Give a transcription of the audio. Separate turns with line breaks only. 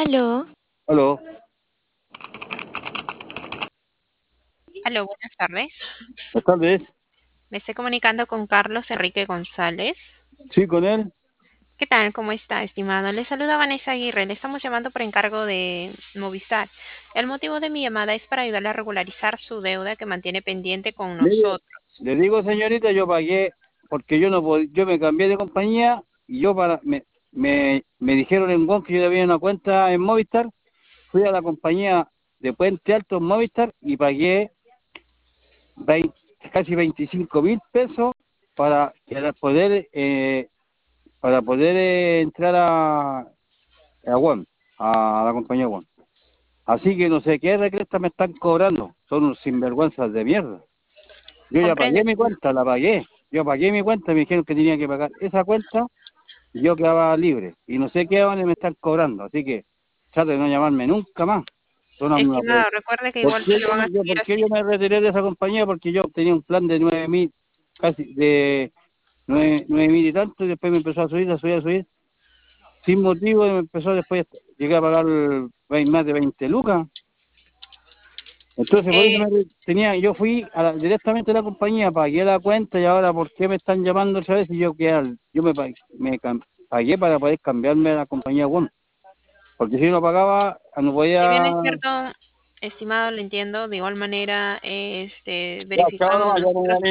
Aló,
Aló,
aló, buenas tardes.
buenas tardes.
Me estoy comunicando con Carlos Enrique González.
Sí, con él.
¿Qué tal? ¿Cómo está, estimado? Le saluda Vanessa Aguirre. Le estamos llamando por encargo de Movistar. El motivo de mi llamada es para ayudarle a regularizar su deuda que mantiene pendiente con
Mire,
nosotros.
le digo, señorita, yo pagué porque yo no yo me cambié de compañía y me dijeron en WOM que yo debía una cuenta en Movistar. Fui a la compañía de Puente Alto en Movistar y pagué 20 casi 25.000 pesos para poder entrar a WOM, a la compañía WOM. Así que no sé qué recresta me están cobrando. Son unos sinvergüenzas de mierda. Yo ya
Comprende,
pagué mi
estimado.
cuenta, la pagué. Yo pagué mi cuenta, me dijeron que tenía que pagar esa cuenta y yo quedaba libre. Y no sé qué van a me estar cobrando. Así que trate de no llamarme nunca más. Son
Estimado, recuerde que
¿Por
igual
qué
se lo van a seguir
por qué yo
haciendo.
me retiré de esa compañía? Porque yo tenía un plan de 9.000, casi de 9.000 y tanto, y después me empezó a subir, a subir, a subir. Sin motivo, y me empezó después, llegué a pagar más de 20 lucas. Entonces, por eso
Eh,
yo fui directamente a la compañía, pagué la cuenta y ahora, ¿por qué me están llamando otra vez? Y yo pagué para poder cambiarme a la compañía WOM, porque si no pagaba, no
si bien es
podía.
cierto, estimado, lo entiendo, de igual manera,
Ya, chao
verificamos
nomás, ya no
nosotros